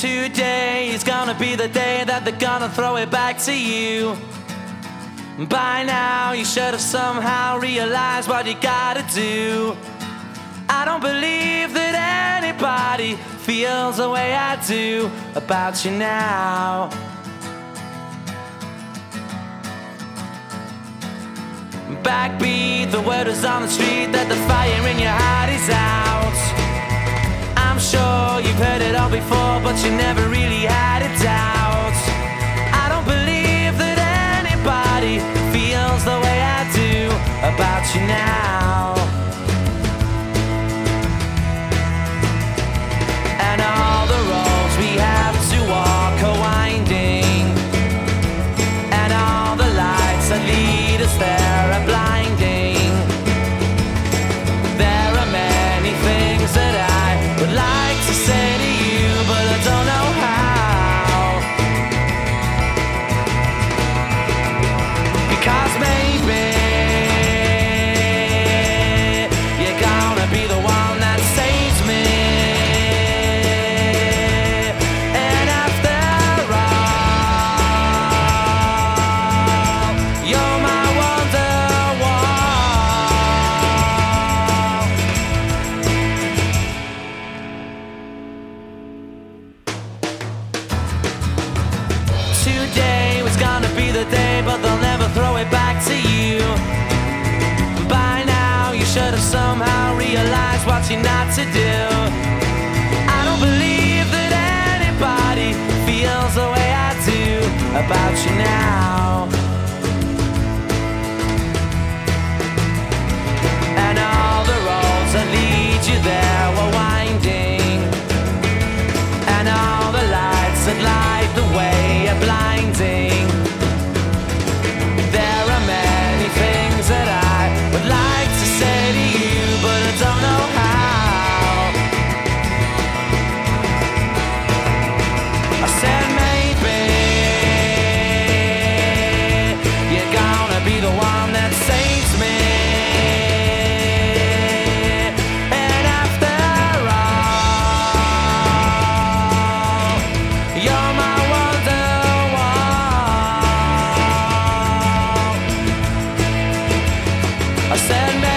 Today is gonna be the day that they're gonna throw it back to you. By now you should have somehow realized what you gotta do. I don't believe that anybody feels the way I do about you now. Backbeat, the word is on the street that the fire in your heart is out. I'm sure you've heard it all before, but you never really had a doubt. I don't believe that anybody feels the way I do about you now. And all the roads we have to walk are winding, and all the lights that lead us there are blinding. There are many things that I would like to say to you, but I don't know how. Because maybe you're gonna be the one that saves me. And after all, you're my wonderwall. Today was gonna be the day, but they'll never throw it back to you. By now you should have somehow realized what you're not to do. I don't believe that anybody feels the way I do about you now. And all the roads that lead you there were winding, and all the lights that light the way are blinding. There are many things that I would like to say to you, but I don't know how. I said maybe you're gonna be the one that saves me. And after all, you're my wonderwall. I said